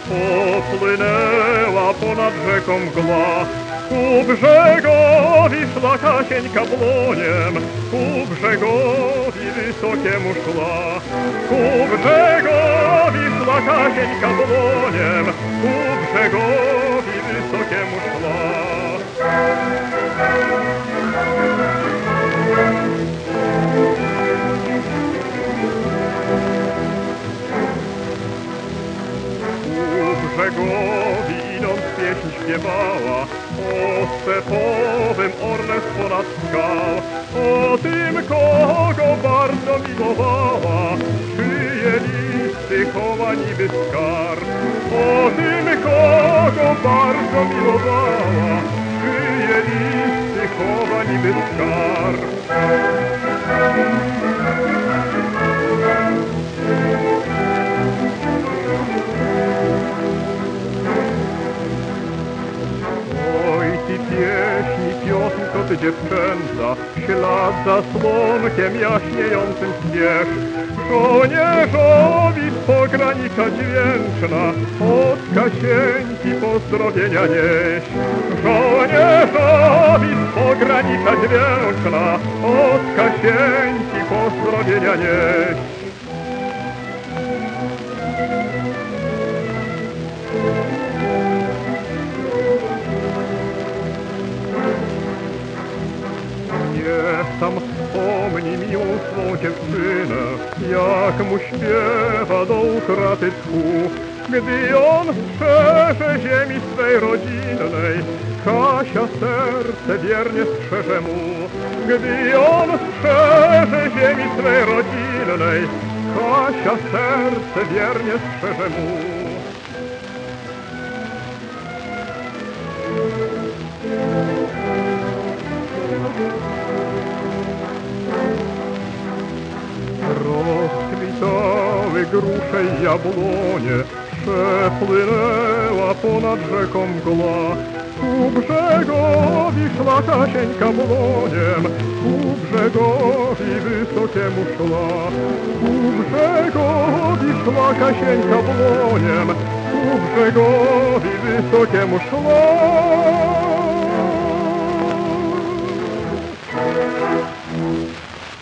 Popłynęła ponad rzeką mgła, ku brzegowi szła Kasieńka Bloniem, ku brzegowi wysokiemu szła. Ku brzegowi szła Kasieńka Bloniem, ku brzegowi wysokiemu szła. Ku brzegowi idąc pieśń śpiewała, o stepowym orle ponad skał, o tym, kogo bardzo miłowała, czyje listy chowa niby skarb. O tym, kogo bardzo miłowała, czyje listy chowa niby skarb. Ty pieśni, piosenko, ty dziewczęta, ślad za słonkiem jaśniejącym zbierz. Żołnierzowi z pogranicza dźwięczna, od Kasieńki pozdrowienia nieś. Żołnierzowi z pogranicza dźwięczna, od Kasieńki pozdrowienia nieś. Sam wspomni miłą swą dziewczynę, jak mu śpiewa do utraty tchu. Gdy on strzeże ziemi swej rodzinnej, Kasia serce wiernie strzeże mu. Gdy on strzeże ziemi swej rodzinnej, Kasia serce wiernie strzeże mu. Rozkwitały grusze i jabłonie, przepłynęła ponad rzeką mgła. Ku brzegowi szła Kasieńka Bloniem, ku brzegowi wysokiemu szła. Ku brzegowi szła Kasieńka Bloniem, ku brzegowi wysokiemu szła.